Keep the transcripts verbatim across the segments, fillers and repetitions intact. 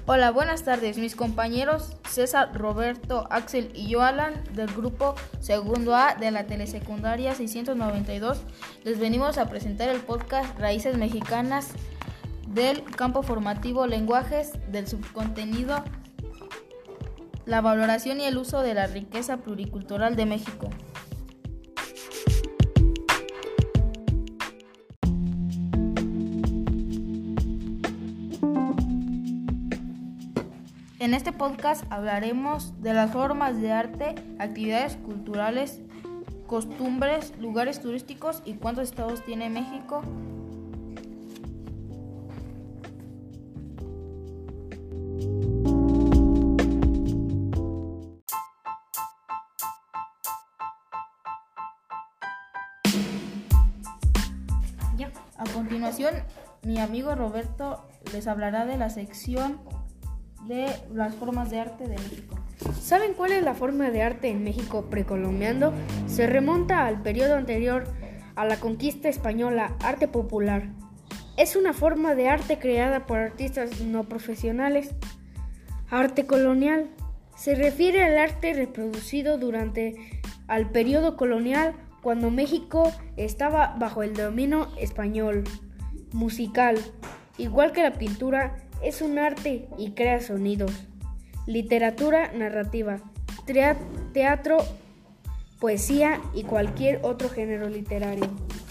Hola, buenas tardes. Mis compañeros César, Roberto, Axel y yo, Alan, del grupo Segundo A de la Telesecundaria seiscientos noventa y dos, les venimos a presentar el podcast Raíces Mexicanas del campo formativo Lenguajes, del subcontenido La valoración y el uso de la riqueza pluricultural de México. En este podcast hablaremos de las formas de arte, actividades culturales, costumbres, lugares turísticos y cuántos estados tiene México. Ya. A continuación, mi amigo Roberto les hablará de la sección de las formas de arte de México. ¿Saben cuál es la forma de arte en México precolombiano? Se remonta al periodo anterior a la conquista española, arte popular. Es una forma de arte creada por artistas no profesionales. Arte colonial se refiere al arte reproducido durante el periodo colonial, cuando México estaba bajo el dominio español. Musical, igual que la pintura, es un arte y crea sonidos. Literatura narrativa, teatro, poesía y cualquier otro género literario.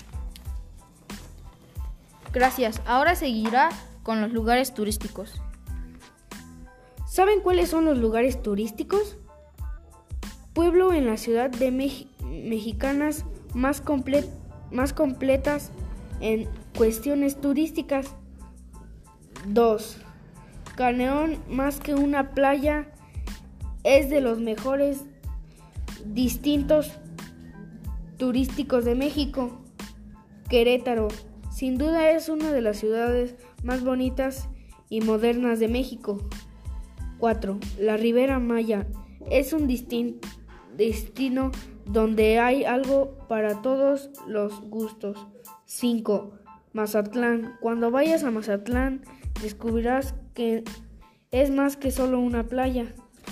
Gracias. Ahora seguirá con los lugares turísticos. ¿Saben cuáles son los lugares turísticos? Pueblo en la ciudad de Mex- mexicanas más, comple- más completas en cuestiones turísticas. dos. Caneón, más que una playa, es de los mejores distintos turísticos de México. Querétaro, sin duda es una de las ciudades más bonitas y modernas de México. cuatro. La Riviera Maya, es un distin- destino donde hay algo para todos los gustos. cinco. Mazatlán, cuando vayas a Mazatlán descubrirás que es más que solo una playa.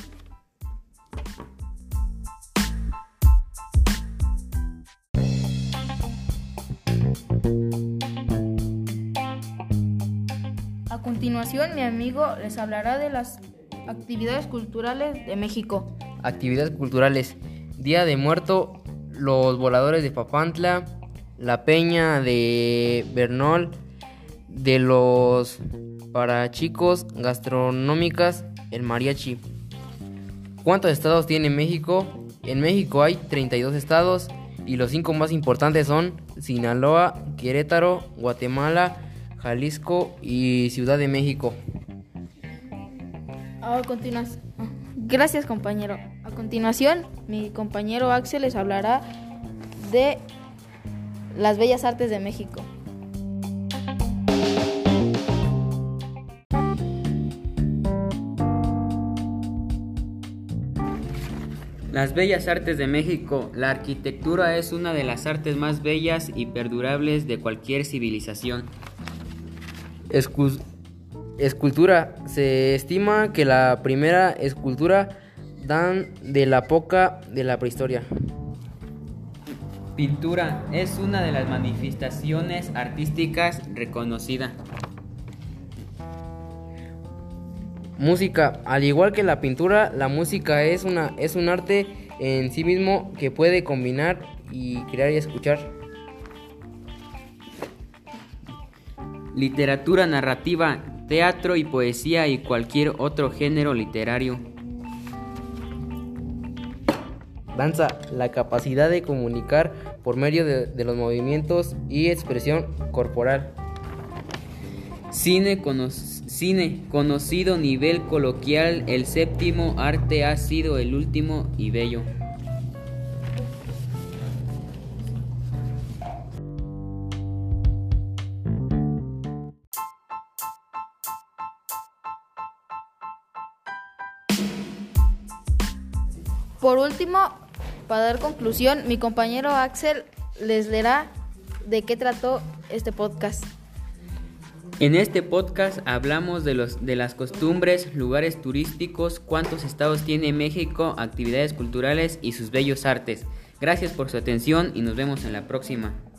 A continuación, mi amigo les hablará de las actividades culturales de México. Actividades culturales: Día de Muerto, los voladores de Papantla, la peña de Bernol, de los para chicos, gastronómicas, el mariachi. ¿Cuántos estados tiene México? En México hay treinta y dos estados y los cinco más importantes son Sinaloa, Querétaro, Guatemala, Jalisco y Ciudad de México. A continuación, gracias compañero. A continuación, mi compañero Axel les hablará de las bellas artes de México. Las bellas artes de México. La arquitectura es una de las artes más bellas y perdurables de cualquier civilización. Escu- escultura. Se estima que la primera escultura dan de la época de la prehistoria. Pintura es una de las manifestaciones artísticas reconocida. Música. Al igual que la pintura, la música es una es un arte en sí mismo que puede combinar y crear y escuchar. Literatura narrativa, teatro y poesía y cualquier otro género literario. Danza. La capacidad de comunicar por medio de, de los movimientos y expresión corporal. Cine, cono- cine, conocido nivel coloquial, el séptimo arte ha sido el último y bello. Por último, para dar conclusión, mi compañero Axel les leerá de qué trató este podcast. En este podcast hablamos de, los, de las costumbres, lugares turísticos, cuántos estados tiene México, actividades culturales y sus bellos artes. Gracias por su atención y nos vemos en la próxima.